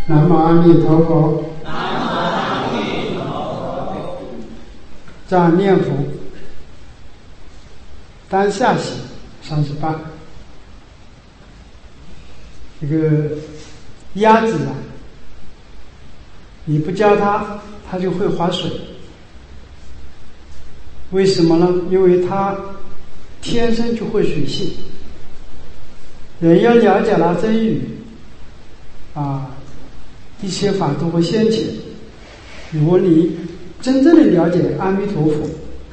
南无阿弥陀佛。 南无阿弥陀佛。 在念佛，当下行38。这个鸭子啊，你不教它，它就会划水。为什么呢？因为它天生就会水性。人要了解了真语一切法都会现前。如果你真正的了解阿弥陀佛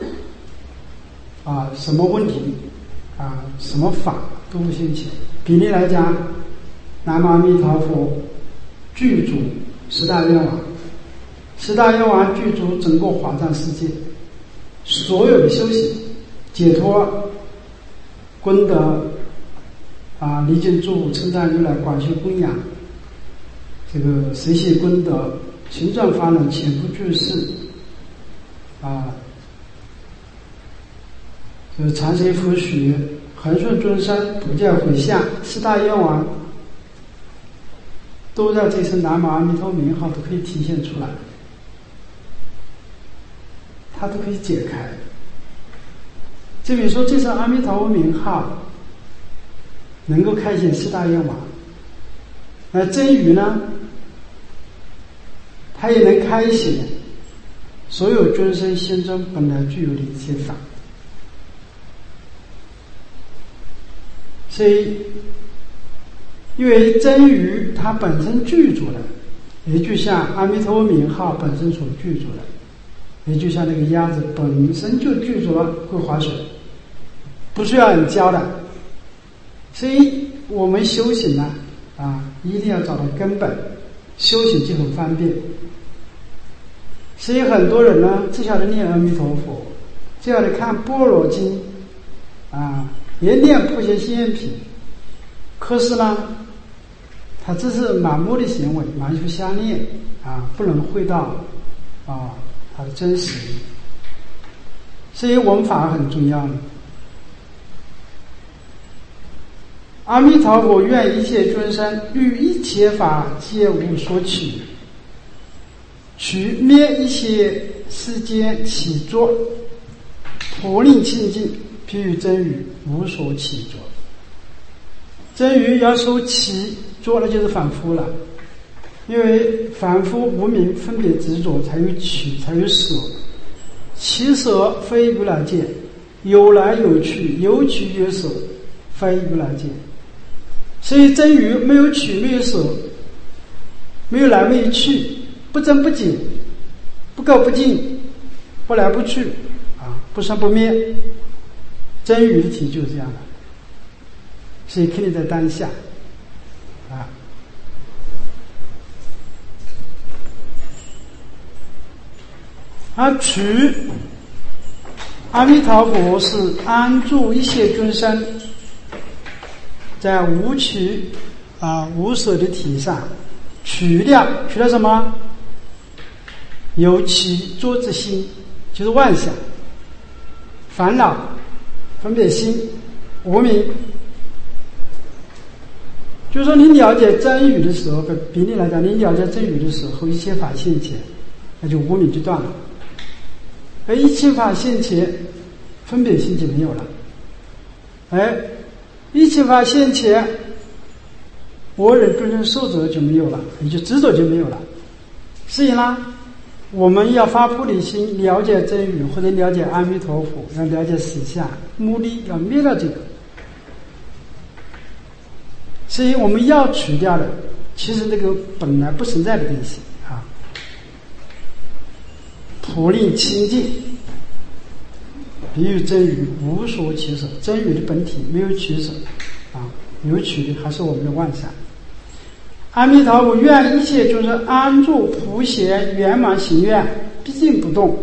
什么问题什么法都会现前。比例来讲，南无阿弥陀佛具足10大愿王，10大愿王具足整个华藏世界所有的修行、解脱、功德离境住、称赞如来、广修供养，这个实现功德、行转法轮、潜伏居士就是长生佛学、恒顺众生、普教回向，10大愿王都在这声南无阿弥陀名号都可以体现出来，它都可以解开。这比如说这声阿弥陀佛名号能够开显10大愿王，那真语呢，它也能开显所有众生心中本来具有的一切法。所以因为真语它本身具足了，也就像阿弥陀佛名号本身所具足的，也就像那个鸭子本身就具足了会划水，不需要人教的。所以我们修行呢一定要找到根本，修行就很方便。所以很多人呢只晓得念阿弥陀佛，只晓得看般若经也念普贤行愿品，可是呢他只是盲目的行为，盲修相念不能会到它的真实。所以闻法很重要。阿弥陀佛愿一切众生于一切法皆无所取，取灭一切世间起作，普令清净，譬喻真语无所起作。真语要受起作，那就是反复了，因为反复无明分别执着，才有取，才有舍。起舍非如来见，有来有去，有取有舍，非如来见。所以真语没有取，没有舍，没有来没有去，不增不减，不垢不净，不来不去不生不灭。真语的体就是这样的。所以肯定在当下而取阿弥陀佛是安住一切众生在无取无舍的体上，取掉什么？有起作之心，就是妄想、烦恼、分别心、无明。就是说你了解真语的时候，比例来讲，你了解真语的时候，一切法现前，那就无明就断了。而一切法现前，分别心就没有了。一切法现前，我人众生受者就没有了，也就执着就没有了。所以呢，我们要发菩提心，了解真语或者了解阿弥陀佛，要了解实相，目的要灭了这个。所以我们要取掉的，其实那个本来不存在的东西普令清净，比喻真语无所取舍。真语的本体没有取舍有取的还是我们的妄想。阿弥陀佛愿一切众生安住普贤圆满行愿，毕竟不动，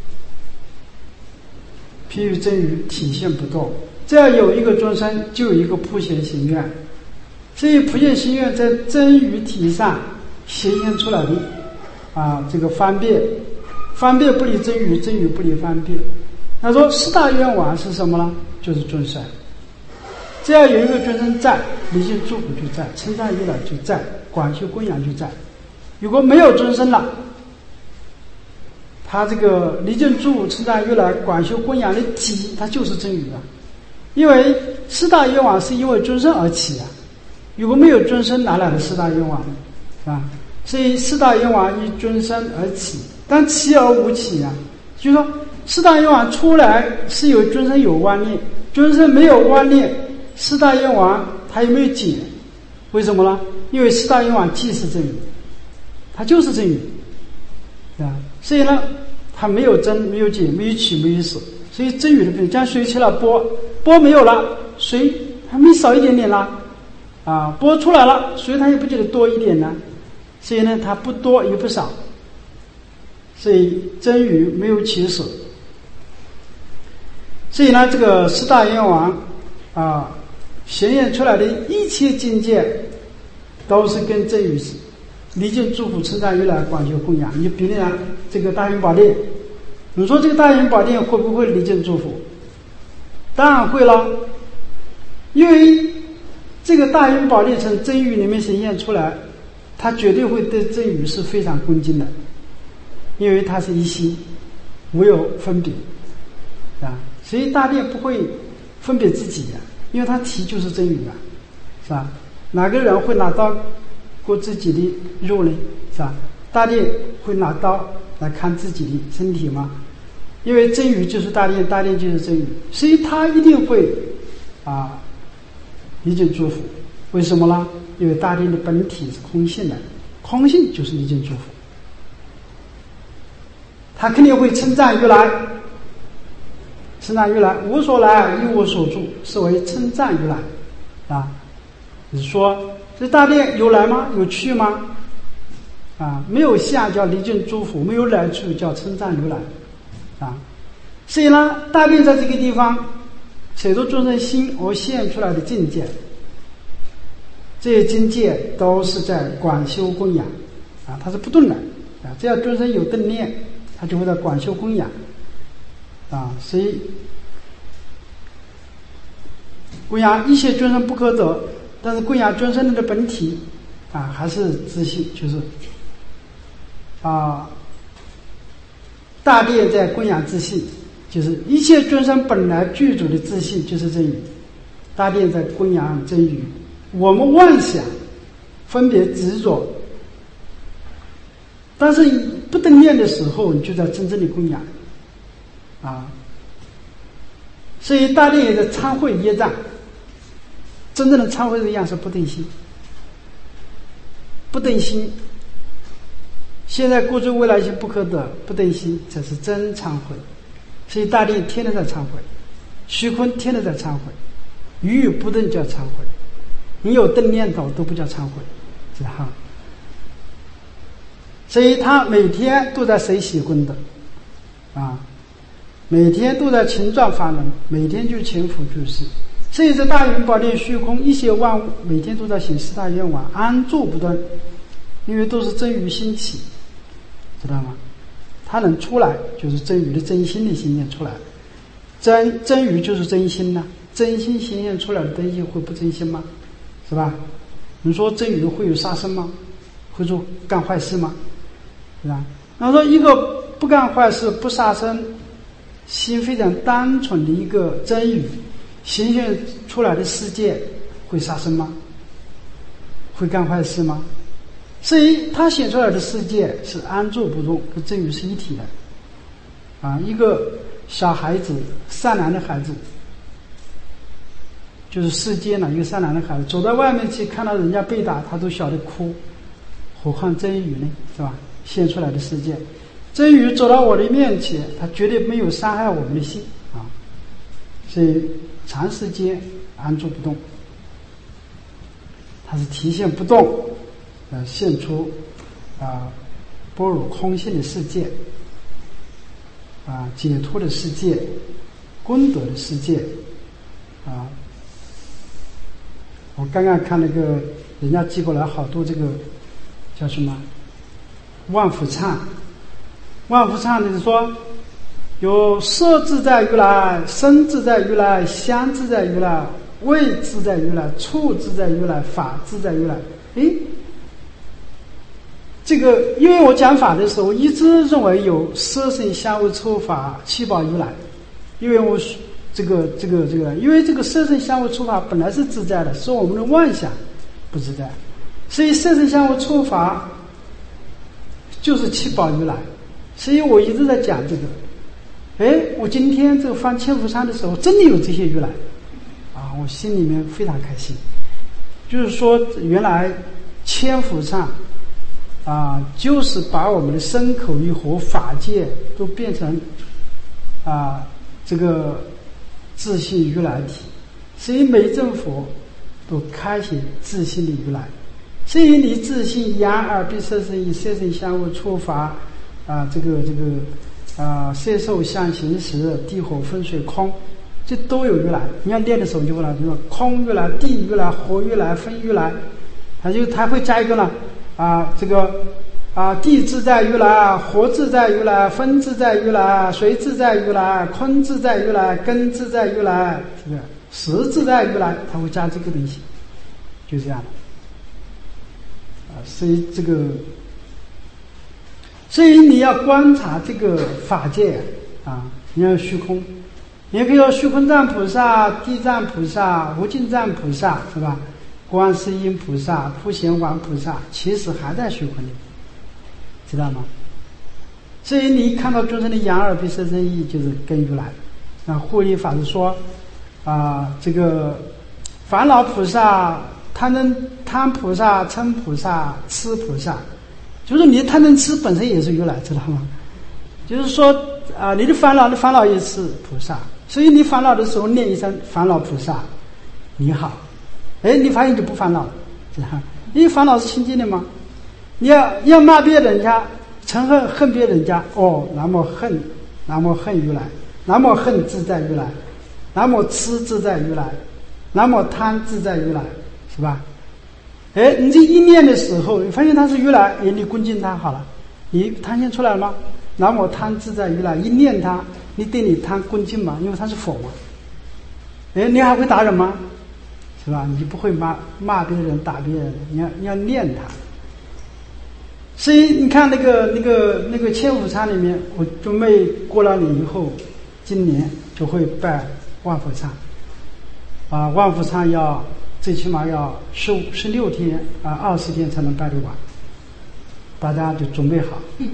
譬喻真语体现不动。只要有一个众生，就有一个普贤行愿。所以普贤行愿在真语体上显现出来的这个方便不离真语，真语不离方便。他说10大愿王是什么呢？就是众生。只要有一个众生在，离境诸苦就在，称赞如来就在，广修供养就在。 如果没有尊生了，他这个离境诸佛称赞如来广修供养的体，它就是真语啊。因为四大愿望是因为尊生而起啊，如果没有尊生，哪来的四大愿望呢？是吧？所以四大愿望依尊生而起，但起而无起啊。就是说，四大愿望出来是有尊生有妄念，尊生没有妄念，四大愿望它也没有解。为什么呢？因为四大愿望即是真语，它就是真语啊。所以呢，它没有真，没有解，没有起，没有死。所以真语的变，将水起了波没有了，水还没少一点点啦，啊，波出来了，水它也不觉得多一点呢，所以呢，它不多也不少，所以真语没有起始。所以呢，这个四大愿望啊，显现出来的一切境界，都是跟真语离境诸佛称赞如来广修供养。你比如这个大雄宝殿，你说这个大雄宝殿会不会离境诸佛？当然会了，因为这个大雄宝殿从真语里面显现出来，它绝对会对真语是非常恭敬的，因为它是一心，无有分别啊，所以大殿不会分别自己呀，因为它题就是真语啊，是吧？哪个人会拿刀割自己的肉呢？是吧？大殿会拿刀来看自己的身体吗？因为真语就是大殿，大殿就是真语，所以他一定会离境诸佛。为什么呢？因为大殿的本体是空性的，空性就是离境诸佛。他肯定会称赞如来，称赞如来，无所来，一无所住，是为称赞如来啊。你说这大殿有来吗？有去吗？啊，没有下叫离境诸佛，没有来处叫称赞如来啊。所以呢，大殿在这个地方随着众生心而现出来的境界，这些境界都是在广修供养啊，它是不动的啊。只要众生有正念，他就会在广修供养啊。所以供养一切众生不可得，但是供养众生的本体啊，还是自信，就是大殿在供养自信，就是一切众生本来具足的自信就是真语，大殿在供养真语。我们妄想分别执着，但是不得念的时候，你就在真正的供养啊。所以大殿也在忏悔业障，真正的忏悔的样是不等心，不等心。现在过去未来心不可得，不等心才是真忏悔。所以大殿天天在忏悔，虚空天天在忏悔，语语不顿叫忏悔。你有正念头都不叫忏悔，知道哈？所以他每天都在随喜功德啊，每天都在勤转法轮，每天就勤辅助事。所以这大云宝殿虚空一切万物每天都在行四大愿望，安住不断，因为都是真语兴起，知道吗？它能出来就是真语的真心的显现出来，真语就是真心呐，真心显现出来的东西会不真心吗？是吧？你说真语会有杀生吗？会做干坏事吗？是吧？那说一个不干坏事不杀生，心非常单纯的一个真语显现出来的世界会杀生吗？会干坏事吗？所以他显出来的世界是安住不动，跟真语是一体的啊。一个小孩子，善良的孩子，就是世间呢一个善良的孩子，走到外面去看到人家被打，他都晓得哭，何况真语呢？是吧？现出来的世界，真语走到我的面前，他绝对没有伤害我们的心啊。所以长时间安住不动，它是体现不动，现出般若空性的世界解脱的世界，功德的世界啊。我刚刚看那个人家寄过来好多这个叫什么万福忏，万福忏就是说有色自在如来，身自在如来，香自在如来，味自在如来，触自在如来，法自在如来。 这个，因为我讲法的时候，一直认为有色身香味触法七宝如来，因为我因为这个色身香味触法本来是自在的，是我们的妄想不自在，所以色身香味触法就是七宝如来，所以我一直在讲这个。我今天这个翻千佛山的时候，真的有这些如来，啊，我心里面非常开心。就是说，原来千佛山啊，就是把我们的身口意和法界都变成这个自性如来体，所以每尊佛都开显自性的如来。所以你自性眼耳鼻舌身意，色身香味触法色受相行识地火风水空，这都有如来。你要练的时候就会来，比如说空如来、地如来、火如来、风如来，他会加一个呢地自在如来，火自在如来，风自在如来，水自在如来，空自在如来，根自在如来，这个识自在如来，他会加这个东西，就这样的。所以你要观察这个法界啊，你要虚空，你比如说虚空藏菩萨、地藏菩萨、无尽藏菩萨，是吧？观世音菩萨、普贤王菩萨，其实还在虚空里，知道吗？所以你看到众生的眼耳鼻舌身意，就是跟如来。那护理法师说这个烦恼菩萨、贪菩萨、嗔菩萨、痴菩萨，就是你的贪嗔痴本身也是如来，知道吗？就是说你的烦恼也是菩萨，所以你烦恼的时候念一声烦恼菩萨你好，你发现就不烦恼了，知道吗？因为烦恼是清净的嘛。你要骂别人家，嗔恨别人家，那么恨如来，那么恨自在如来，那么痴自在如来，那么贪自在如来，是吧？你这一念的时候，你发现他是如来，你恭敬他好了，你贪心出来了吗？那么贪自在如来，一念他，你对你贪恭敬嘛，因为他是佛嘛。你还会打人吗？是吧？你不会骂别人、打别人，你要念他。所以你看那个千佛山里面，我准备过了年以后，今年就会拜万佛刹。万佛刹最起码要16天20天才能拜得完，大家就准备好。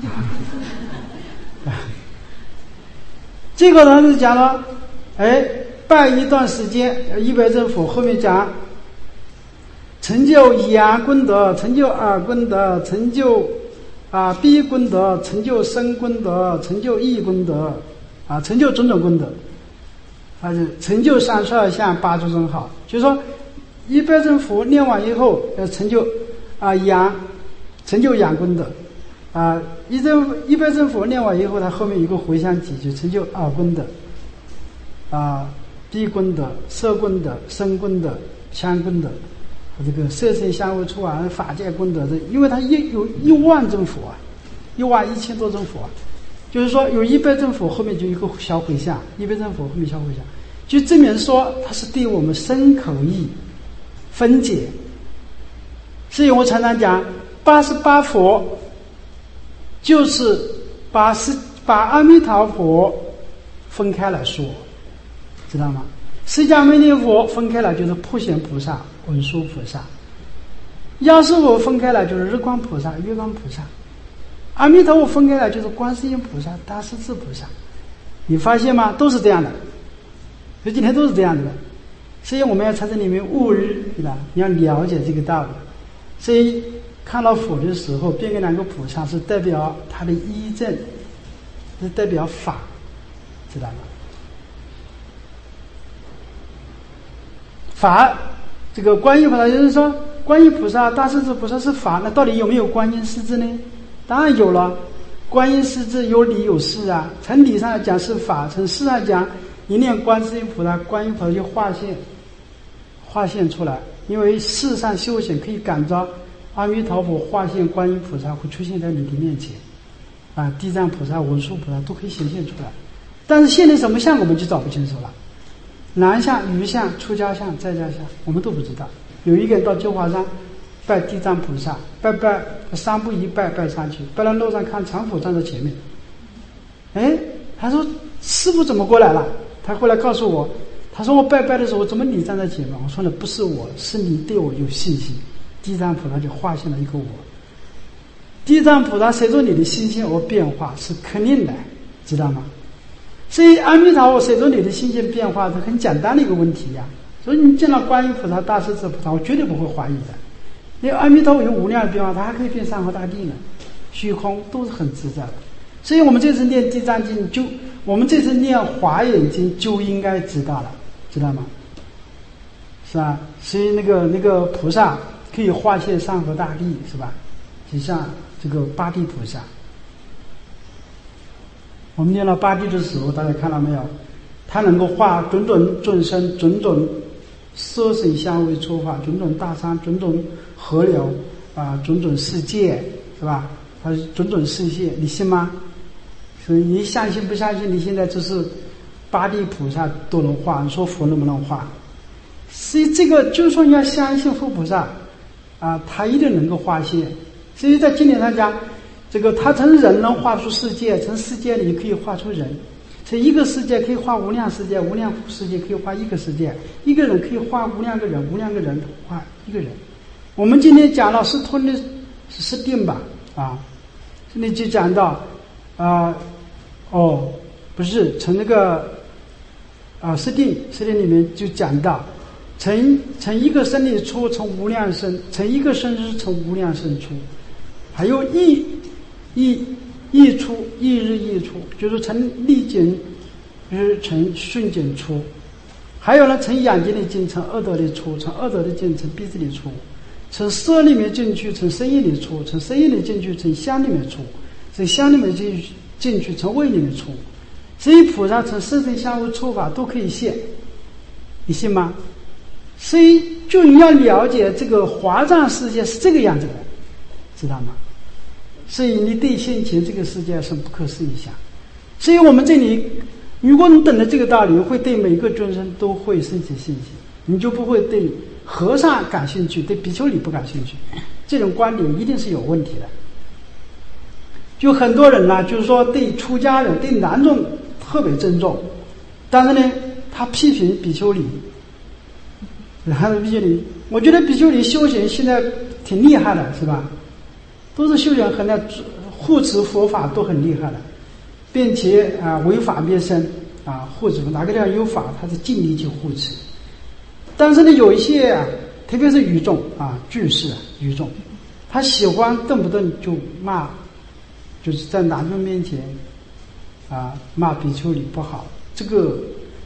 这个呢是讲了，拜一段时间100尊佛，后面讲成就眼功德，成就耳功德，成就鼻功德，成就身功德，成就意功德，成就种种功德，成就32相8诸尊好。就是说100尊佛念完以后要成就成就眼功德100尊佛念完以后，他后面有个回向偈，就成就耳功德鼻功德、色功德、身功德、香功德，这个色身香味触法界功德，因为它有1万尊佛11000多尊佛就是说有100尊佛后面就一个小回向，100尊佛后面小回向，就证明说它是对我们身口意分解。所以我常常讲88佛就是把阿弥陀佛分开来说，知道吗？释迦牟尼佛分开来就是普贤菩萨、文殊菩萨，药师佛分开来就是日光菩萨、月光菩萨，阿弥陀佛分开来就是观世音菩萨、大势至菩萨。你发现吗？都是这样的，所以今天都是这样的。所以我们要在这里面悟日，对吧？你要了解这个道理。所以看到佛的时候，变个2个菩萨是代表他的依正，是代表法，知道吗？法，这个观音菩萨就是说，观音菩萨、大势至菩萨是法，那到底有没有观音师智呢？当然有了，观音师智有理有事啊。从理上来讲是法，从事上讲，一念观世音菩萨、观音菩萨就化现出来。因为世上修行可以感召阿弥陀佛化现观音菩萨会出现在你的面前，地藏菩萨、文殊菩萨都可以显现出来。但是现在什么相我们就找不清楚了，男相、女相、出家相、在家相我们都不知道。有一个人到九华山拜地藏菩萨，拜三步一拜上去，拜到路上看常佛站在前面。他说师父怎么过来了？他后来告诉我，他说我拜的时候怎么你站在前面？我说的不是我，是你对我有信心。地藏菩萨就化现了一个我。地藏菩萨随着你的心性而变化是肯定的，知道吗？所以阿弥陀佛随着你的心性变化是很简单的一个问题呀。所以你见到观音菩萨、大势至菩萨，我绝对不会怀疑的。因为阿弥陀佛有无量的变化，它还可以变山河大地呢，虚空都是很自在的。所以我们这次念地藏经，我们这次念华严经就应该知道了，知道吗？是吧？所以那个菩萨可以化现山河大地，是吧？就像这个八地菩萨。我们念到八地的时候，大家看到没有？他能够化种种众生、种种色声香味触法、种种大山、种种河流种种世界，是吧？它是种种世界，你信吗？所以你相信不相信？你现在就是八地菩萨都能化，你说佛能不能化？所以这个就说你要相信佛菩萨他一定能够化现。所以在经典上讲，这个他从人能画出世界，从世界里可以画出人，所以一个世界可以画无量世界，无量世界可以画一个世界，一个人可以画无量个人，无量个人画一个人。我们今天讲了是吞的是定吧？这里就讲到不是从那个释定里面就讲到从一个生里出，从无量生，从一个生日从无量生出，还有一出，一日一出，就是从逆境日从顺境出，还有呢从眼睛里进，从耳朵里出，从耳朵里进，从鼻子里出，从色里面进去，从声音里出，从声音里进去，从香里面出，从香里面进去，从味里面出。所以菩萨从色声香味触法都可以现，你信吗？所以就你要了解这个华藏世界是这个样子的，知道吗？所以你对现前这个世界是不可思议想。所以我们这里，如果你懂得这个道理，会对每个众生都会升起信心，你就不会对和尚感兴趣，对比丘尼不感兴趣。这种观点一定是有问题的。就很多人呢，就是说对出家人、对男众特别尊重，但是呢，他批评比丘尼。然后比丘尼，我觉得比丘尼修行现在挺厉害的，是吧？都是修行很护持佛法都很厉害的，并且违法灭生护持哪个地方有法，他是尽力去护持。但是呢，有一些特别是愚众居士愚众，他喜欢动不动就骂，就是在男众面前骂比丘尼不好，这个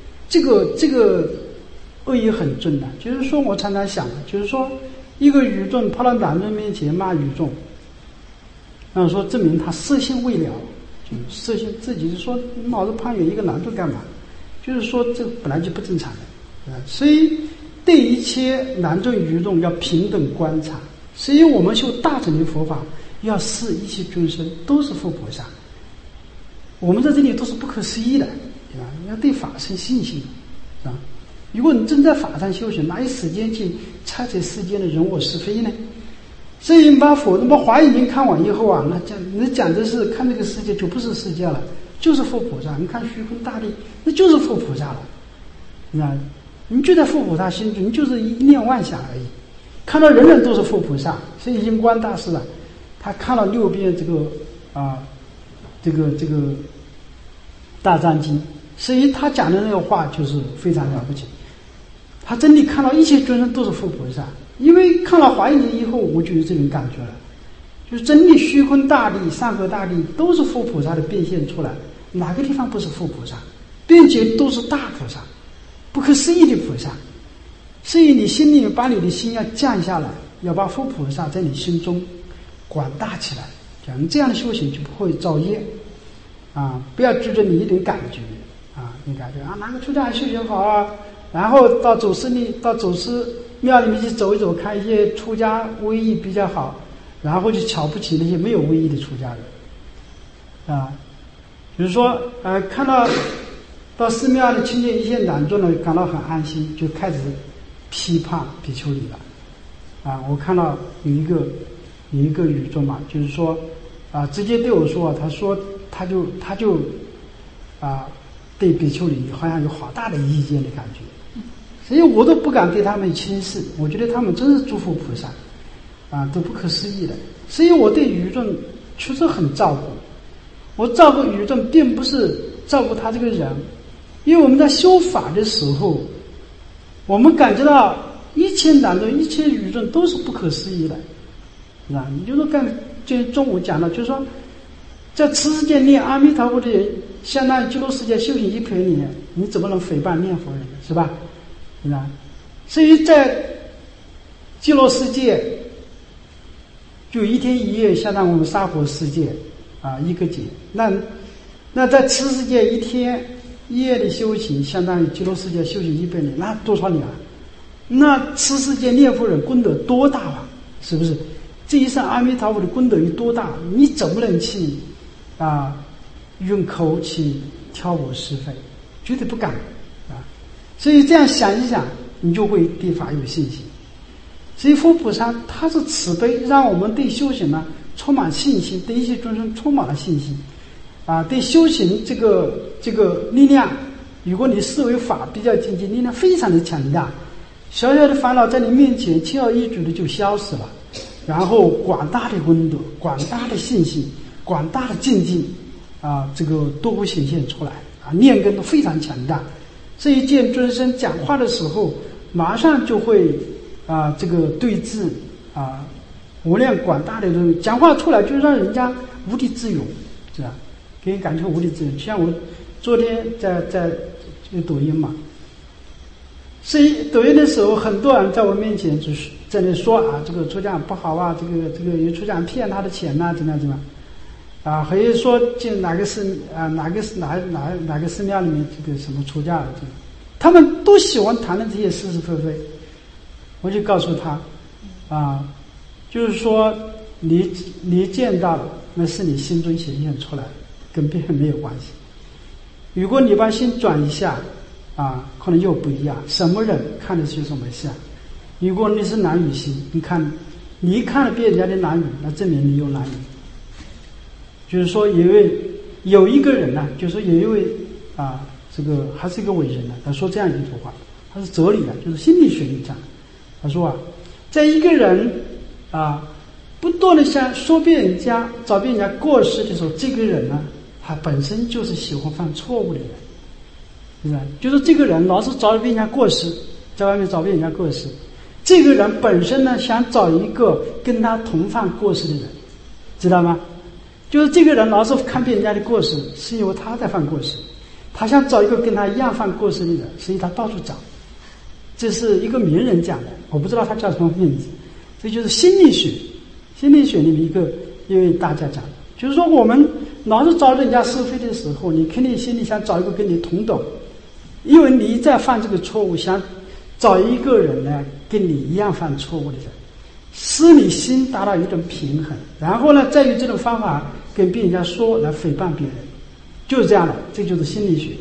恶意很重的。就是说我常常想，就是说一个愚众跑到男众面前骂愚众，那说证明他色心未了，就色心自己就说脑子攀援一个男众干嘛？就是说这本来就不正常的所以对一切男众愚众要平等观察。所以我们修大乘的佛法，要视一切众生都是佛菩萨。我们在这里都是不可思议的，对吧？要对法生信心，是吧？如果你真在法上修行，哪有时间去拆解世间的人我是非呢？所以你把华严经看完以后那讲的是看这个世界就不是世界了，就是佛菩萨。你看虚空大地，那就是佛菩萨了。那你就在佛菩萨心中，你就是一念妄想而已。看到人人都是佛菩萨，所以印光大师他看了6遍这个大藏经，所以他讲的那个话就是非常了不起。他真的看到一切众生都是佛菩萨，因为看了华严经以后，我就有这种感觉了，就是真的虚空大地、山河大地都是佛菩萨的变现出来，哪个地方不是佛菩萨，并且都是大菩萨，不可思议的菩萨。所以你心里把你的心要降下来，要把佛菩萨在你心中广大起来，这样的修行就不会造业不要执着你一点感觉你感觉哪个出家修行好然后到祖师庙里面去走一走，看一些出家威仪比较好，然后就瞧不起那些没有威仪的出家人比如说看到寺庙里亲近一些男众呢，感到很安心，就开始批判比丘尼了我看到有一个语众嘛，就是说直接对我说，他说他就对比丘尼好像有好大的意见的感觉，所以我都不敢对他们轻视，我觉得他们真是诸佛菩萨都不可思议的。所以我对语众确实很照顾。我照顾语众并不是照顾他这个人，因为我们在修法的时候，我们感觉到一切当中一切语众都是不可思议的，是吧？你就说就中午讲的，就是说在此世界念阿弥陀佛的人，相当于极乐世界修行100年，你怎么能诽谤念佛人，是吧？是吧？所以在极乐世界就1天1夜相当于我们娑婆世界1个劫。那在此世界1天1夜的修行，相当于极乐世界修行100年，那多少年啊？那此世界念佛人功德多大啊？是不是？这一生阿弥陀佛的功德有多大？你怎么能去用口去挑拨是非？绝对不敢所以这样想一想，你就会对法有信心。所以佛菩萨他是慈悲，让我们对修行呢充满信心，对一切众生充满了信心对修行这个力量，如果你视为法比较精进，力量非常的强大，小小的烦恼在你面前轻而易举的就消失了，然后广大的功德、广大的信心、广大的精进这个都会显现出来念根都非常强大。这一见尊生讲话的时候，马上就会这个对治无量广大的东西，讲话出来就让人家无地自容，是吧？给人感觉无地自容。像我昨天在抖音嘛，所以抖音的时候，很多人在我面前就是在那说这个出家不好这个有出家骗他的钱怎么样还有说进哪个寺庙里面这个什么出家的，他们都喜欢谈论这些是是非非。我就告诉他就是说你见到了，那是你心中显现出来的，跟别人没有关系。如果你把心转一下可能又不一样。什么人看得出什么相？如果你是男女心，你一看了别人家的男女，那证明你有男女。就是说有一个人呢，就是说有一位这个还是一个伟人呢，他说这样一句话，他是哲理就是心理学里讲的。他说在一个人不断的想说别人家找别人家过失的时候，这个人呢，他本身就是喜欢犯错误的人，是吧？就是这个人老是找别人家过失，在外面找别人家过失，这个人本身呢想找一个跟他同犯过失的人，知道吗？就是这个人老是看别人家的过失，是因为他在犯过失，他想找一个跟他一样犯过失的人，所以他到处找。这是一个名人讲的，我不知道他叫什么名字。这就是心理学里面一位大家讲的，就是说我们老是找人家是非的时候，你肯定心里想找一个跟你同等，因为你在犯这个错误，想找一个人呢跟你一样犯错误的人，使你心达到一种平衡，然后呢再用这种方法跟别人家说来诽谤别人，就是这样的。这就是心理学。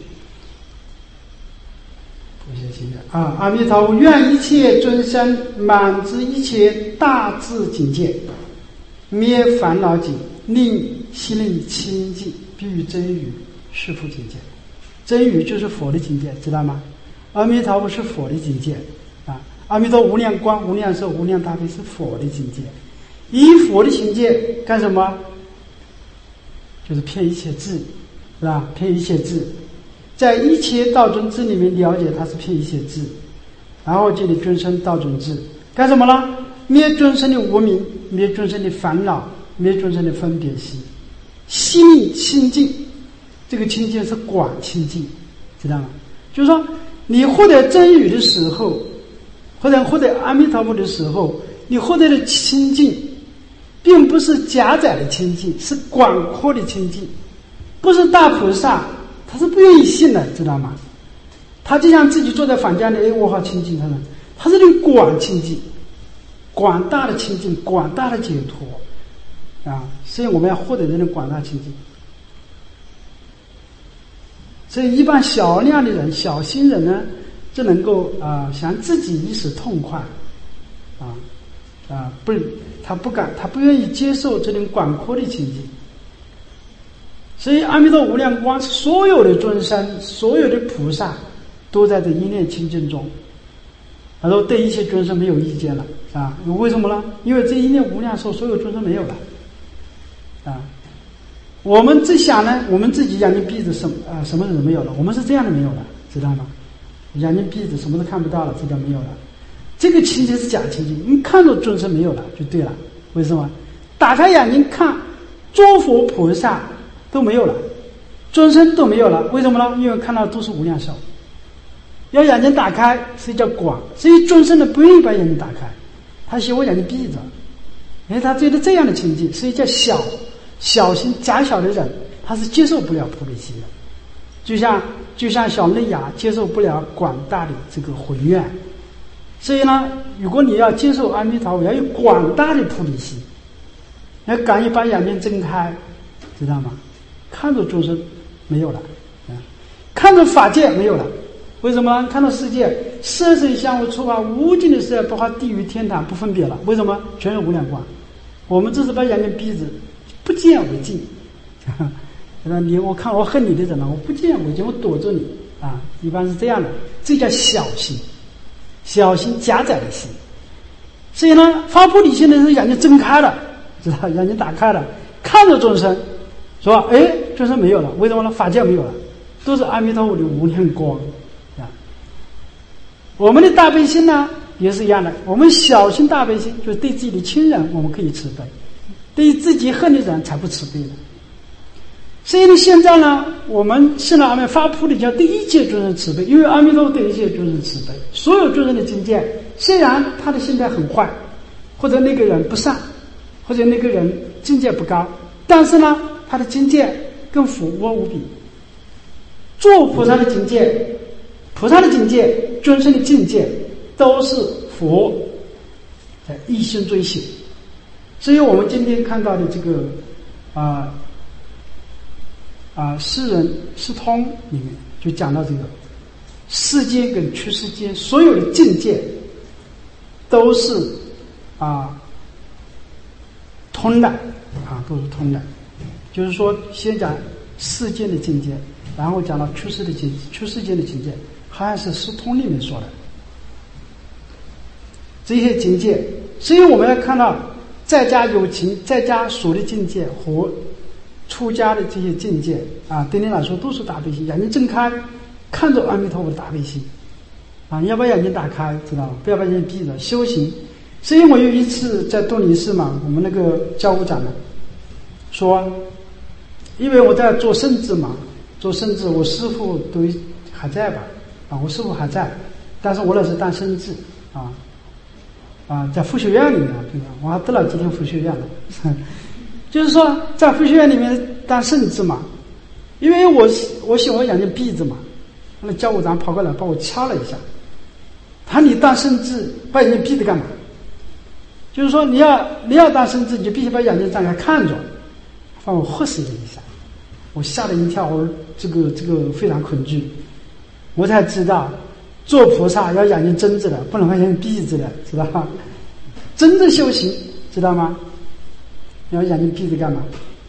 阿弥陀佛，愿一切众生满知一切大智境界，灭烦恼境，令心灵清净，必于真语是佛境界。真语就是佛的境界，知道吗？阿弥陀佛是佛的境界阿弥陀无量光、无量寿、无量大悲是佛的境界。以佛的境界干什么？就是骗一切智，是吧？骗一切智。在一切道中智里面了解它是骗一切智，然后这里尊生道中智干什么呢？灭众生的无明，灭众生的烦恼，灭众生的分别心，心灵清净。这个清净是广清净，知道吗？就是说你获得真语的时候，或者获得阿弥陀佛的时候，你获得的清净并不是狭窄的清净，是广阔的清净。不是大菩萨他是不愿意信的，知道吗？他就像自己坐在房间里，我好清净他是那种广清净，广大的清净，广大的解脱所以我们要获得这种广大清净。所以一般小量的人、小心人呢，就能够想自己一时痛快他不敢，他不愿意接受这种广阔的情境。所以阿弥陀无量光，所有的众生，所有的菩萨都在这一念清净中，然后对一切众生没有意见了啊？为什么呢？因为这一念无量寿，所有众生没有了啊。我们只想呢，我们自己眼睛闭着什么都没有了，我们是这样的没有了，知道吗？眼睛闭着什么都看不到了，这叫没有了。这个情景是假情景，你看到众生没有了就对了。为什么？打开眼睛看，诸佛菩萨都没有了，众生都没有了，为什么呢？因为看到都是无量寿。要眼睛打开是叫广，所以众生呢不愿意把眼睛打开，他希望眼睛闭着，因为他觉得这样的情景是一叫小心假小的人，他是接受不了菩提心的，就像小嫩芽接受不了广大的这个宏愿。所以呢，如果你要接受阿弥陀佛，要有广大的菩提心，要敢于把眼睛睁开，知道吗？看着众生没有了，看着法界没有了，为什么呢？看到世界色身相互触法无尽的世界，包括地狱天堂不分别了，为什么？全是无量光。我们只是把眼睛闭着，不见为净。我看我恨你的人了，我不见为净，我躲着你啊，一般是这样的，这叫小心狭窄的心。所以呢，发菩提心的人眼睛睁开了，知道，眼睛打开了，看着众生，说众生没有了，为什么呢？法界没有了，都是阿弥陀佛的无量光啊。我们的大悲心呢也是一样的，我们小心大悲心，就是对自己的亲人我们可以慈悲，对于自己恨的人才不慈悲的。所以呢，现在呢，我们现在阿弥发菩提心，对一切众生慈悲，因为阿弥陀佛对一切众生慈悲，所有众生的境界，虽然他的心态很坏，或者那个人不善，或者那个人境界不高，但是呢，他的境界更福沃无比。做菩萨的境界，菩萨的境界，众生的境界，都是佛在一心追求。所以我们今天看到的这个诗人诗通里面就讲到这个世间跟出世间所有的境界都是通的都是通的。就是说，先讲世间的境界，然后讲到出世间的境界，好像是诗通里面说的这些境界。所以我们要看到在家有情，在家所的境界和出家的这些境界对你来说都是大悲心。眼睛睁开，看着阿弥陀佛的大悲心你要把眼睛打开，知道吗？不要把眼睛闭着修行。所以我有一次在东林寺嘛，我们那个教务长呢说，因为我在做圣智嘛，做圣智，我师父都还在吧我师父还在，但是我那是当圣智在佛学院里面，对吧？我还得了几天佛学院了就是说在佛学院里面当圣智嘛，因为我喜欢眼睛闭着嘛，那教务长跑过来把我掐了一下，他你当圣智把眼睛闭着干嘛？就是说你要当圣智，你就必须把眼睛张开看着，把我喝死了一下，我吓了一跳，我这个非常恐惧，我才知道做菩萨要眼睛睁着的，不能把眼睛闭着的，知道吗？真正修行，知道吗？你要眼睛闭着干嘛？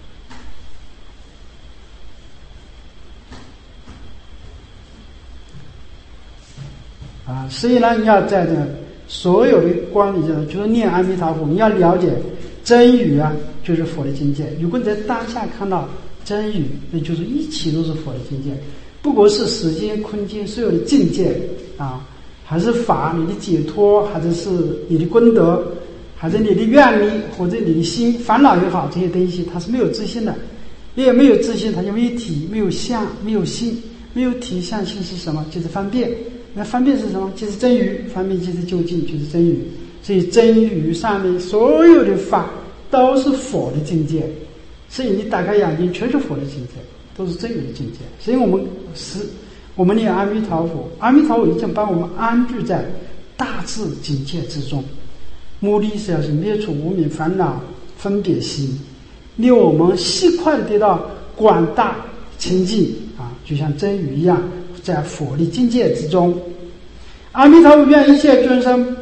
所以呢，你要在这所有的光里面，就是念阿弥陀佛，你要了解真语就是佛的境界。如果你在当下看到真语，那就是一起都是佛的境界。不过是时间、空间所有的境界还是法，你的解脱，还是你的功德，还是你的愿力，或者你的心烦恼也好，这些东西它是没有自信的，也没有自信，它就没有体，没有相，没有性，没有体相性是什么？就是方便。那方便是什么？就是真语，方便就是究竟，就是真语。所以真语上面所有的法都是佛的境界，所以你打开眼睛全是佛的境界，都是真语的境界。所以我们念阿弥陀佛，阿弥陀佛已经把我们安住在大智境界之中，目的是要是灭除无明烦恼分别心，令我们细快的得到广大清净就像真语一样，在佛的境界之中。阿弥陀佛愿一切众生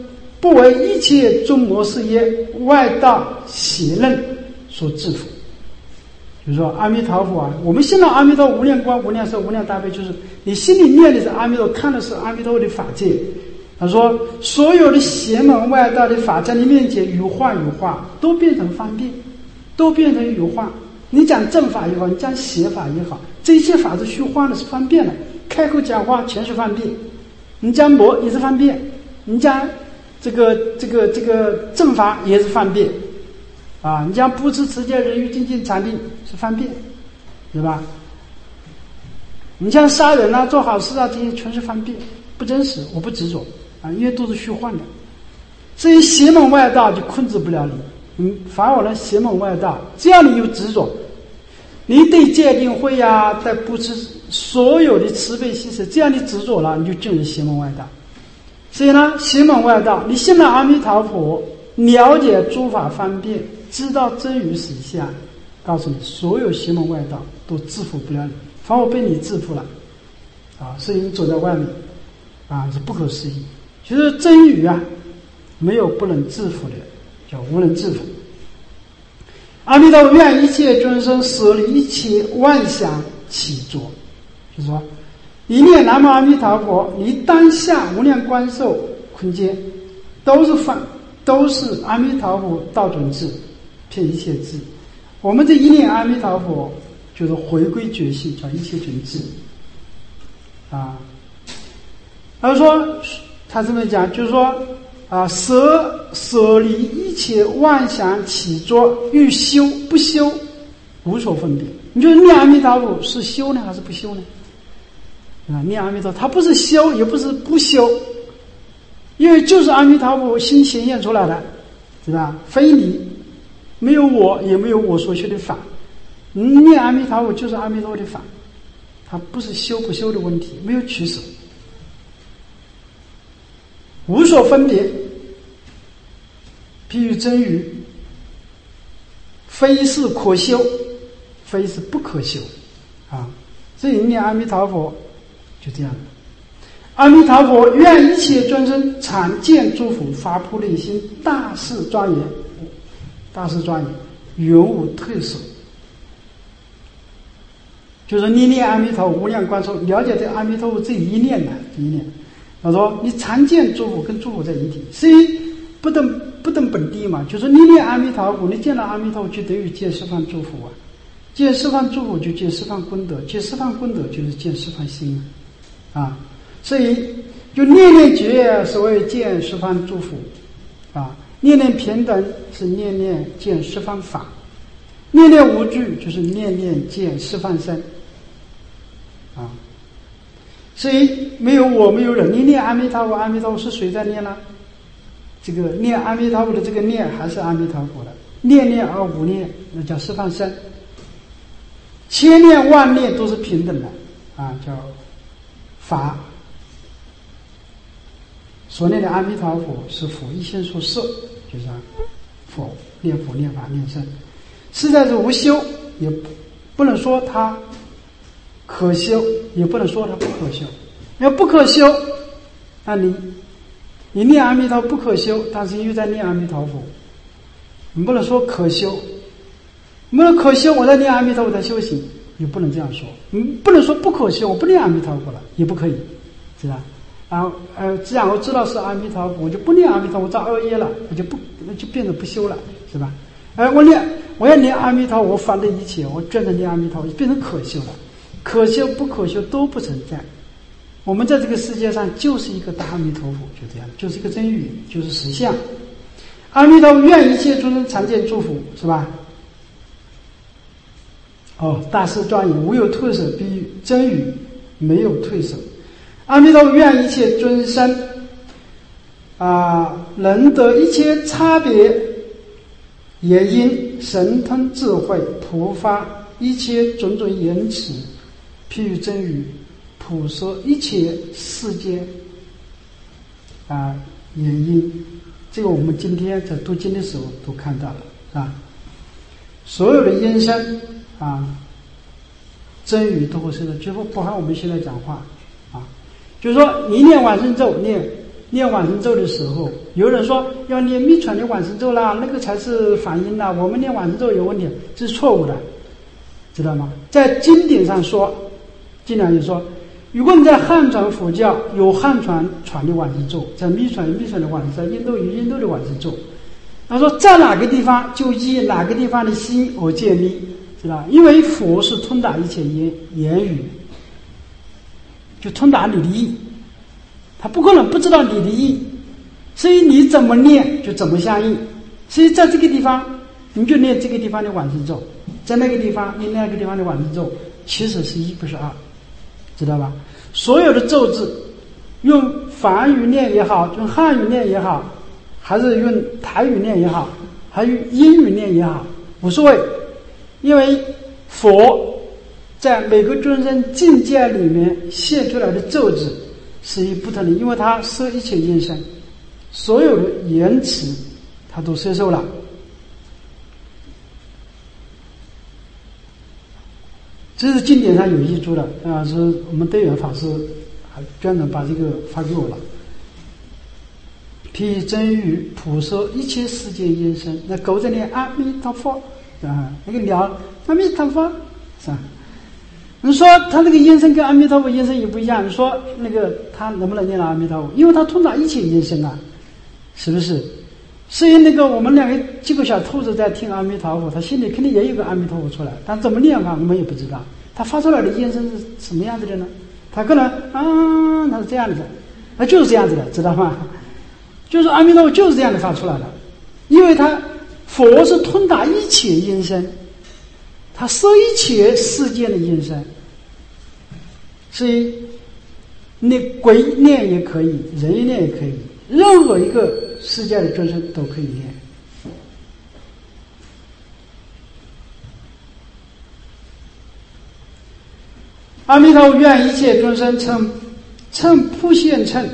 不为一切诸魔事业外道邪论所制服。就是说阿弥陀佛啊，我们信到阿弥陀无量光、无量寿、无量大悲，就是你心里念的是阿弥陀，看的是阿弥陀的法界。他说所有的邪门外道的法在你面前有化有化，都变成方便，都变成有化。你讲正法也好，你讲邪法也好，这些法是虚幻的，是方便的，开口讲话全是方便。你讲魔也是方便，你讲这个正法也是方便啊，你讲不持持戒人欲精进禅定是方便，对吧？你像杀人啊、做好事啊，这些全是方便，不真实，我不执着啊，因为都是虚幻的。至于邪门外道就控制不了你，反而呢，邪门外道，只要你有执着，你对戒定慧啊，对不持所有的慈悲喜舍，只要你执着了，你就进入邪门外道。所以呢，邪门外道，你信了阿弥陀佛，了解诸法方便，知道真如实相，告诉你，所有邪门外道都制服不了你，反而被你制服了啊！所以你走在外面啊，是不可思议。其实真如啊，没有不能制服的，叫无能制服。阿弥陀佛愿一切众生舍离一切妄想起着，就是说一念南无阿弥陀佛，你当下无量光寿空间都是阿弥陀佛道准智，遍一切智。我们这一念阿弥陀佛就是回归觉性，叫一切准智啊。而说他这么讲，就是说啊，舍离一切妄想起着，欲修不修，无所分别。你觉得念阿弥陀佛是修呢，还是不修呢？啊，念阿弥陀佛，它不是修，也不是不修，因为就是阿弥陀佛心显现出来的，是吧？非你，没有我，也没有我所学的法。念阿弥陀佛就是阿弥陀佛的法，它不是修不修的问题，没有取舍，无所分别。譬如真如，非是可修，非是不可修啊！所以念阿弥陀佛就这样的。阿弥陀佛愿一切众生常见诸佛，发菩提心，大事庄严，大事庄严，永无退舍。就是你念阿弥陀佛无量光寿，了解这阿弥陀佛这一念呢，一念。他说你常见诸佛，跟诸佛在一体，所以不等本地嘛。就是你念阿弥陀佛，你见到阿弥陀佛就等于见十方诸佛啊，见十方诸佛就见十方功德，见十方功德就是见十方心啊。所以就念念觉所谓见十方诸佛啊，念念平等是念念见十方法，念念无惧就是念念见十方身啊。所以没有我，没有人，你念阿弥陀佛，阿弥陀佛是谁在念呢？这个念阿弥陀佛的这个念还是阿弥陀佛的，念念而无念，那叫十方身。千念万念都是平等的啊，叫法。所念的阿弥陀佛是佛一心所摄，就是佛念佛念法念僧，实在是无修，也不能说它可修，也不能说它不可修。要不可修，那你念阿弥陀不可修，但是又在念阿弥陀佛，你不能说可修，没有可修，我在念阿弥陀佛在修行，也不能这样说。你不能说不可修，我不念阿弥陀佛了，也不可以，是吧？然后既然我知道是阿弥陀佛，我就不念阿弥陀佛，我造恶业了，我就变得不修了，是吧？我要念阿弥陀佛，我反对一切，我专门念阿弥陀佛，就变成可修了。可修不可修都不存在。我们在这个世界上就是一个大阿弥陀佛，就这样，就是一个真语，就是实相。阿弥陀佛愿一切众生常见诸福，是吧？大事庄严，无有退舍，比真语没有退舍。阿弥陀佛愿一切众生能得一切差别也因神通智慧，普发一切种种言辞，譬如真语，普摄一切世间原因。这个我们今天在读经的时候都看到了啊，所有的音声真语都会是的，就不含我们现在讲话啊。就是说你念往生咒，念念往生咒的时候，有人说要念密传的往生咒啦，那个才是梵音啦，我们念往生咒有问题，这是错误的，知道吗？在经典上说，经常就说，如果你在汉传佛教有汉传传的往生咒，在密传有密传的往生咒，在印度有印度的往生咒，他说在哪个地方就依哪个地方的心而建立，知道？因为佛是通达一切言语，就通达你的意，他不可能不知道你的意，所以你怎么念就怎么相应。所以在这个地方你就念这个地方的往生咒，在那个地方念那个地方的往生咒，其实是一不是二，知道吧？所有的咒字用梵语念也好，用汉语念也好，还是用台语念也好，还有英语念也好，无所谓。因为佛在每个众生境界里面现出来的咒字是一不同的，因为他摄一切音声，所有的言辞他都摄受了。这是经典上有译注的是我们德源法师还专门把这个发给我了。辟真语普摄一切世界音声，那狗在念阿弥陀佛那个鸟阿弥陀佛是吧？你说他那个音声跟阿弥陀佛音声也不一样，你说那个他能不能念阿弥陀佛？因为他通达一切音声啊，是不是？所以那个我们两个几个小兔子在听阿弥陀佛，他心里肯定也有个阿弥陀佛出来，但怎么念法我们也不知道。他发出来的音声是什么样子的呢？他可能他是这样子的，他就是这样子的，知道吗？就是阿弥陀佛就是这样的发出来的，因为他佛是通达一切音声，他摄一切世界的音声，所以你鬼念也可以，人念也可以，任何一个世界的众生都可以念。阿弥陀佛愿一切众生乘普贤乘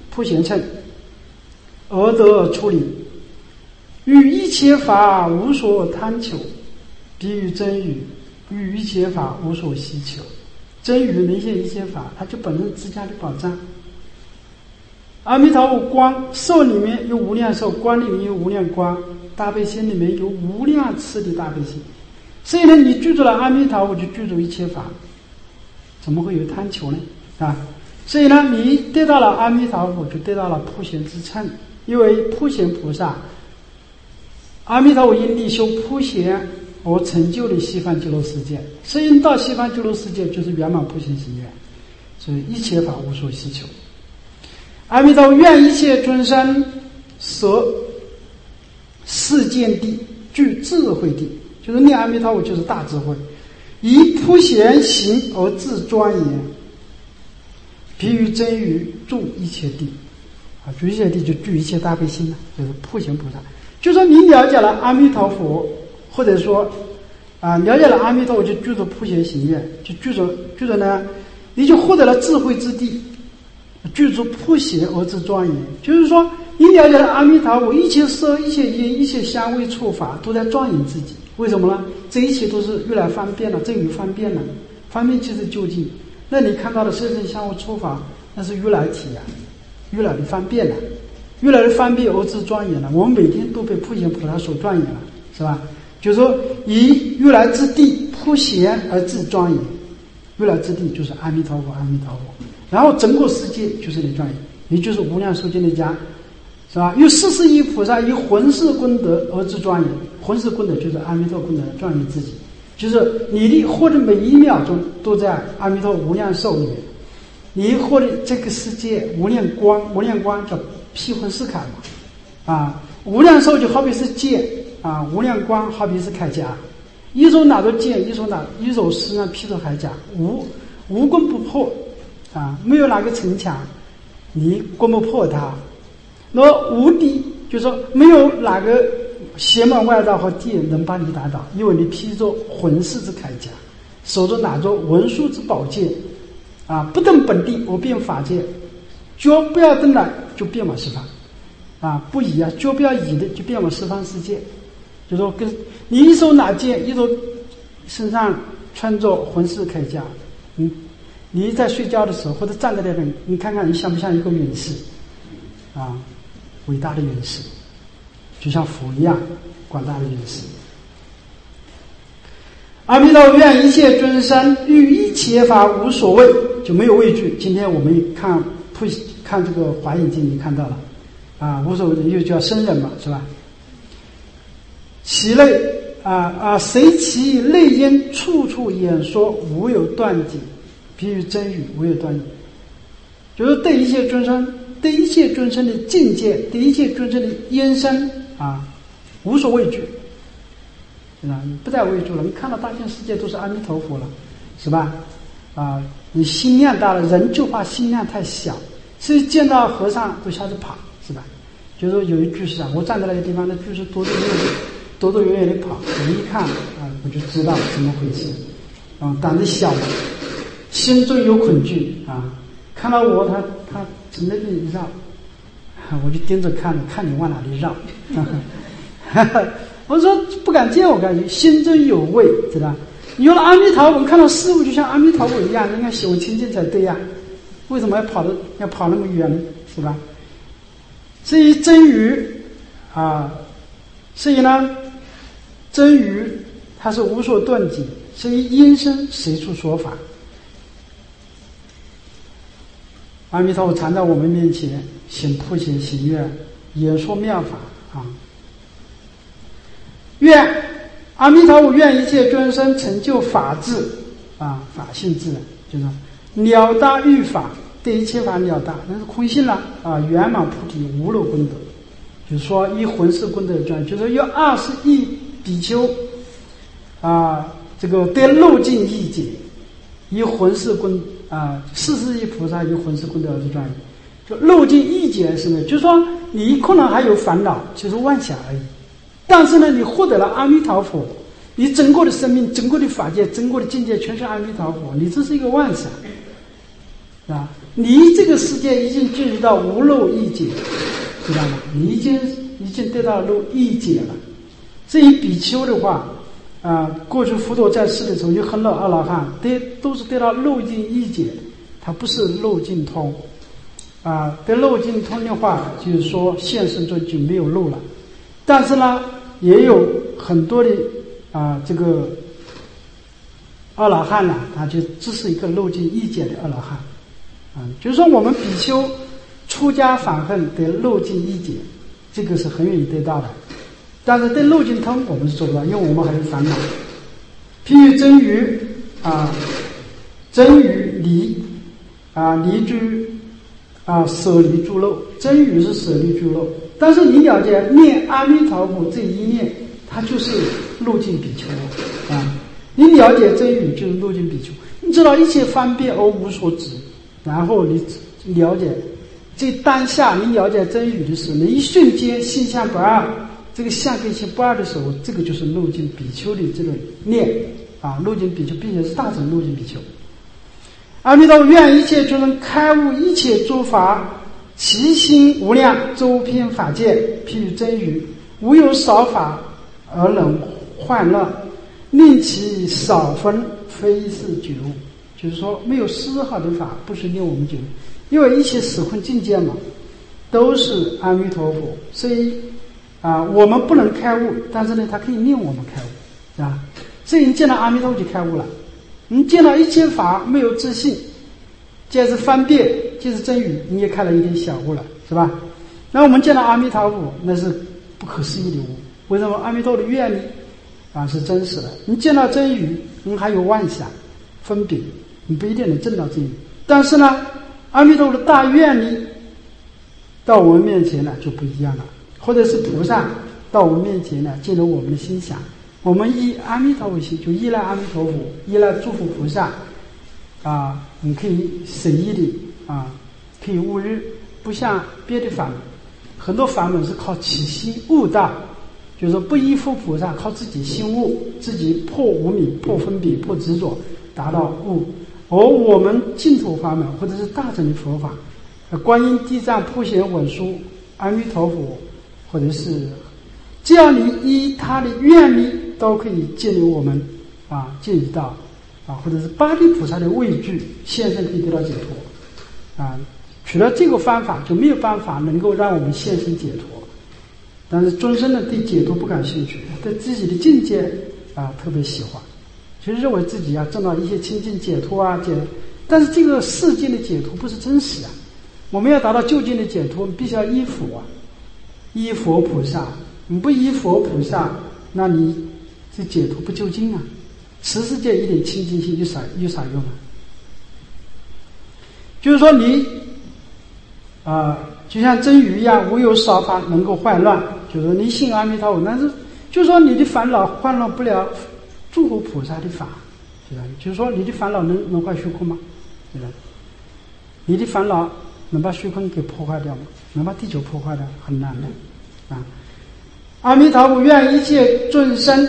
而得出离，于一切法无所贪求，比喻真语，于一切法无所希求。真语能现一切法，它就本身自家的宝藏。阿弥陀佛光寿里面有无量寿，光里面有无量光，大悲心里面有无量次的大悲心。所以呢，你具足了阿弥陀佛，就具足一切法，怎么会有贪求呢？所以呢，你得到了阿弥陀佛，就得到了普贤之乘。因为普贤菩萨，阿弥陀佛因力修普贤而成就了西方极乐世界，所以到西方极乐世界就是圆满普贤行愿，所以一切法无所希求。阿弥陀佛愿一切众生舍世间地，具智慧地，就是念阿弥陀佛就是大智慧，以普贤行而自庄严，譬喻真语住一切地住一切地就具一切大悲心了，就是普贤菩萨。就说你了解了阿弥陀佛，或者说了解了阿弥陀佛，就具足普贤行愿，就具足呢，你就获得了智慧之地，具足普贤而自庄严。就是说你了解了阿弥陀佛，一切色一切音一切香味触法都在庄严自己。为什么呢？这一切都是越来方便了，这有方便了，方便即是究竟。那你看到的色声香味触法，那是如来体越来的方便了，越来的方便而自庄严了。我们每天都被普贤菩萨所庄严了，是吧？就是说以如来之地普贤而自庄严，如来之地就是阿弥陀佛，阿弥陀佛。然后整个世界就是你庄严，也就是无量寿经的家，是吧？有41亿菩萨以浑誓功德而自庄严，浑誓功德就是阿弥陀功德庄严自己，就是你的活的每一秒钟都在阿弥陀无量寿里面。你获得这个世界无量光，无量光叫辟魂斯铠嘛，无量寿就好比是剑无量光好比是铠甲，一手拿着剑，一手身上披着铠甲，无攻不破没有哪个城墙你攻不破它。那无敌就是说没有哪个邪门外道和敌人能把你打倒，因为你披着魂师之铠甲，手中拿着文殊之宝剑不登本地而变法界，脚不要登来就变往十方不移脚不要移的就变往十方世界。就说跟你一手拿剑，一手身上穿着魂师铠甲，你在睡觉的时候或者站在那边，你看看你像不像一个勇士伟大的元始，就像佛一样广大的元始。阿弥陀佛愿一切众生于一切法无所畏，就没有畏惧。今天我们看这个华严经，你看到了无所畏又叫僧人嘛，是吧？其内随其内因，处处演说，无有断尽。譬如真语，无有断尽。就是对一切众生，对一切众生的境界，对一切众生的因身无所畏惧。你不再畏惧了，你看到大千世界都是阿弥陀佛了，是吧？你心量大了，人就怕心量太小，所以见到和尚都吓着跑，是吧？就是说有一居士我站在那个地方，那居士躲躲远远的跑，我一看我就知道怎么回事。胆子小，心中有恐惧看到我他从那边一绕，我就盯着看你往哪里绕。我说不敢见我，感觉心中有畏，知道？有了阿弥陀佛，看到事物就像阿弥陀佛一样，应该喜欢亲近才对呀。为什么要跑那么远，是吧？至于真语所以呢，真语它是无所断尽，所以因身随处说法。阿弥陀佛常在我们面前行普贤行愿，演说妙法愿阿弥陀佛愿一切众生成就法智法性智，就是了达欲法，对一切法了达，那是空性了圆满菩提无漏功德。就是说以混世功德传，就是有20亿比丘这个得漏尽意解，以混世功40亿菩萨以混世功德而传，就漏尽意解是什么？就是说你可能还有烦恼，就是妄想而已。但是呢，你获得了阿弥陀佛，你整个的生命、整个的法界、整个的境界全是阿弥陀佛，你这是一个妄想你这个世界已经进入到无漏意解，知道吗？你已经得到漏意解了。至于比丘的话过去佛陀在世的时候有很多阿罗汉都是得到漏尽意解，它不是漏尽通得漏尽通的话，就是说现生中就没有漏了。但是呢，也有很多的这个阿罗汉他就只是一个漏尽意解的阿罗汉就是说我们比丘出家返恨得漏尽意解，这个是很容易得到的。但是对漏尽通我们是做不到，因为我们还有烦恼。譬如真语真语离离居舍离诸漏，真语是舍离诸漏。但是你了解念阿弥陀佛这一念，它就是漏尽比丘你了解真语就是漏尽比丘。你知道一切方便而无所执，然后你了解这当下，你了解真语的时候，你一瞬间心相不二，这个相跟心不二的时候，这个就是漏尽比丘的这个念漏尽比丘，并且是大乘漏尽比丘。阿弥陀佛愿一切众生开悟一切诸法，其心无量，周遍法界。譬如真语，无有少法而能患乐，令其少分，非是觉悟。就是说没有丝毫的法不是令我们觉悟，因为一切时空境界嘛都是阿弥陀佛，所以我们不能开悟，但是呢它可以令我们开悟所以你见到阿弥陀佛就开悟了。你见到一切法没有自信，皆是方便，皆是真语，你也开了一点小悟了，是吧？那我们见到阿弥陀佛，那是不可思议的悟。为什么？阿弥陀佛的愿力是真实的。你见到真语，你还有妄想分别，你不一定能证到真语。但是呢，阿弥陀佛的大愿力到我们面前呢就不一样了，或者是菩萨到我们面前呢进入我们的心想，我们依阿弥陀佛心，就依赖阿弥陀佛，依赖诸佛菩萨你可以随意的可以悟日，不像别的法门，很多法门是靠起心悟道，就是说不依附菩萨，靠自己心悟，自己破无明、破分别、破执着，达到悟。而我们净土法门或者是大乘的佛法，观音、地藏、普贤、文殊、阿弥陀佛，或者是只要你依他的愿力，都可以进入我们进入到或者是八地菩萨的畏惧，现身可以得到解脱除了这个方法，就没有办法能够让我们现身解脱。但是众生呢，对解脱不感兴趣，对自己的境界特别喜欢，就认为自己挣到一些清净解脱但是这个世间的解脱不是真实我们要达到究竟的解脱，我们必须要依佛依佛菩萨。你不依佛菩萨，那你这解脱不究竟此世界一点清净心有啥用就是说你就像真鱼一样，无有少法能够坏乱。就是说你信阿弥陀佛，但是就是说你的烦恼坏乱不了诸佛菩萨的法，就是说你的烦恼能坏虚空吗？你的烦恼能把虚空给破坏掉吗？能把地球破坏掉？很难的阿弥陀佛愿一切众生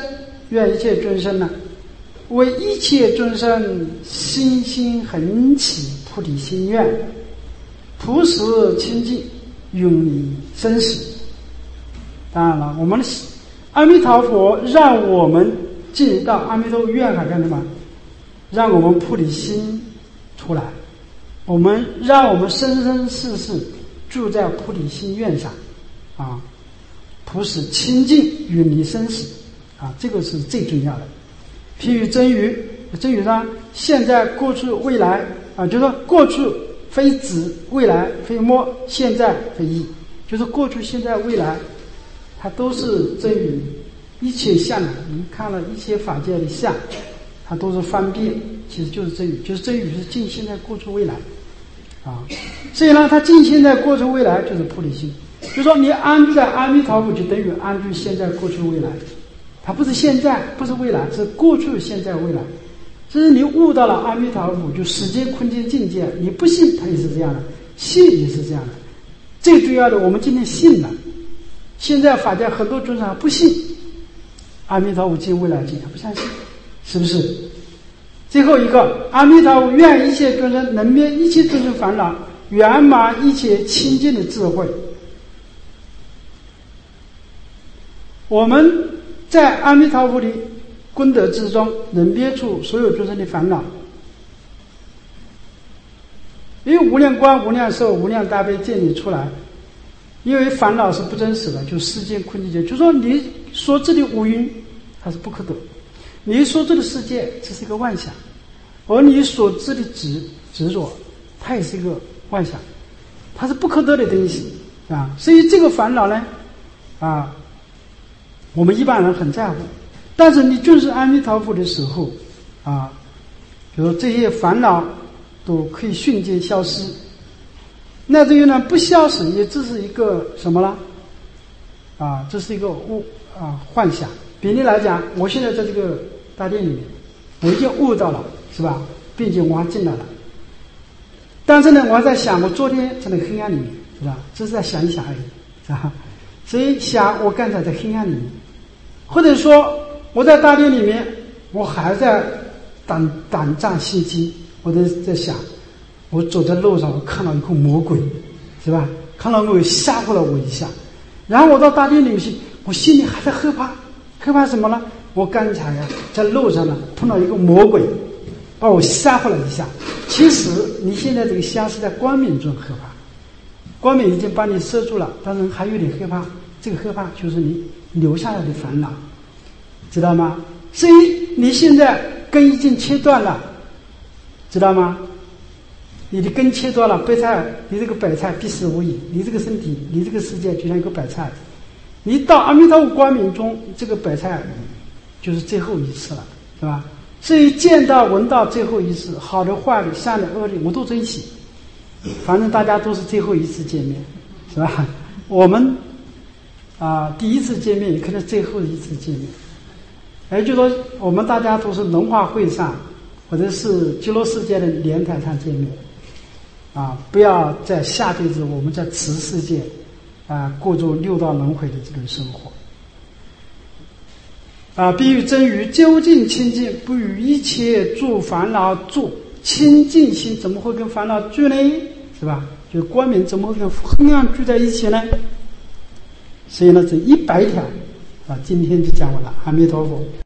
为一切众生心心恒起菩提心愿，普使清净永离生死。当然了，我们阿弥陀佛让我们进到阿弥陀佛愿海干什么？让我们菩提心出来，让我们生生世世住在菩提心愿上普使清净远离生死这个是最重要的。譬如真语上现在过去未来就是说过去非子，未来非末，现在非一，就是过去现在未来它都是真语。一切相你看了一切法界的相，它都是方便，其实就是真语。就是真语是尽现在过去未来所以呢它尽现在过去未来就是菩提心。就是说你安住在阿弥陀佛，就等于安住现在过去未来，它不是现在不是未来，是过去现在未来。就是你悟到了阿弥陀佛，就时间空间境界，你不信它也是这样的，信也是这样的。最重要的我们今天信了，现在法界很多众生不信阿弥陀佛尽未来尽，他不相信，是不是？最后一个，阿弥陀佛愿一切众生能灭一切众生烦恼，圆满一切清净的智慧。我们在阿弥陀佛的功德之中能灭除所有众生的烦恼，因为无量光无量寿无量大悲建立出来。因为烦恼是不真实的，就世间空间，就说你所知的五蕴它是不可得，你所知的世界这是一个幻想，而你所知的执着它也是一个幻想，它是不可得的东西所以这个烦恼呢我们一般人很在乎。但是你就是阿弥陀佛的时候比如这些烦恼都可以瞬间消失。那至于呢不消失，也只是一个什么了这是一个幻想。比例来讲，我现在在这个大殿里面，我已经悟到了，是吧？并且我还进来了。但是呢，我还在想，我昨天在那个黑暗里面，是吧？只是在想一想而已，是吧？所以想我刚才在黑暗里面，或者说我在大殿里面，我还在胆战心惊，我在想，我走在路上，我看到一个魔鬼，是吧？看到魔鬼吓唬了我一下，然后我到大殿里面去，我心里还在害怕，害怕什么呢？我刚才在路上呢碰到一个魔鬼，把我吓唬了一下。其实你现在这个吓是在光明中害怕，光明已经把你摄住了，但是还有点害怕，这个害怕就是你留下来的烦恼，知道吗？所以你现在根已经切断了，知道吗？你的根切断了，白菜，你这个白菜必死无疑，你这个身体，你这个世界就像一个白菜，你到阿弥陀佛光明中，这个白菜就是最后一次了，是吧？所以见到闻到最后一次，好的坏的善的恶的我都珍惜，反正大家都是最后一次见面，是吧？我们第一次见面也可能最后一次见面，也就是说我们大家都是龙华会上或者是极乐世界的莲台上见面不要在下辈子我们在此世界过着六道轮回的这种生活比喻真语究竟清净，不与一切诸烦恼住，清净心怎么会跟烦恼住呢？是吧？就光明怎么会跟黑暗住在一起呢？所以呢，这100条今天就讲完了。阿弥陀佛。